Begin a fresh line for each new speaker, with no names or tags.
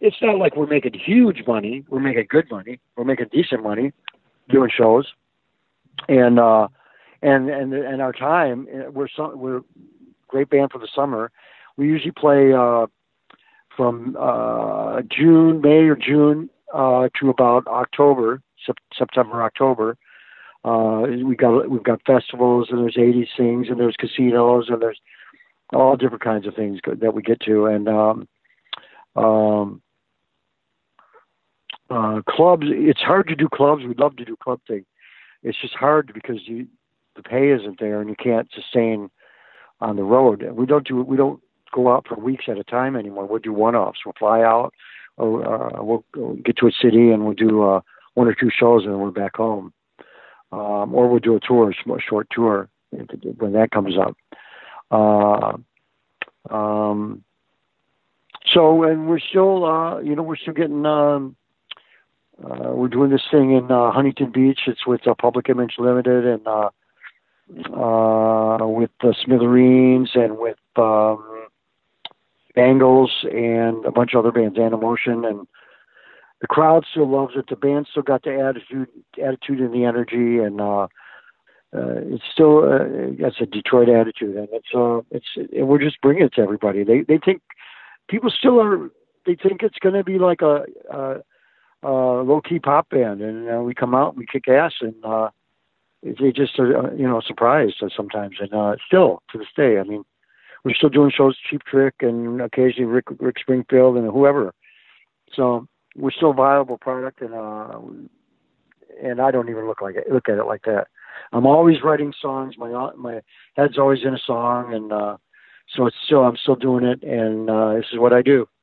it's not like we're making huge money. We're making good money. We're making decent money doing shows, and our time. We're a great band for the summer. We usually play from May or June to about October, September, October. We've got festivals, and there's 80 Sings, and there's casinos, and there's all different kinds of things that we get to, and clubs. It's hard to do clubs. We'd love to do club thing. It's just hard because the pay isn't there, and you can't sustain on the road. We don't go out for weeks at a time anymore. We'll do one-offs. We'll fly out, or we'll get to a city and we'll do one or two shows, and then we're back home. Or we'll do a tour, a short tour when that comes up. So, and we're still, we're still getting. We're doing this thing in Huntington Beach. It's with Public Image Limited, and with the Smithereens, and with Bangles, and a bunch of other bands, Animotion, and the crowd still loves it. The band still got the attitude and the energy, and it's still it's a Detroit attitude, and and we're just bringing it to everybody. They think people still are. They think it's going to be like a low key pop band, and we come out, we kick ass, and they just are surprised sometimes, and still to this day. I mean, we're still doing shows, Cheap Trick, and occasionally Rick Springfield and whoever. So we're still a viable product, and I don't even look at it like that. I'm always writing songs. My head's always in a song, and so I'm still doing it, and this is what I do.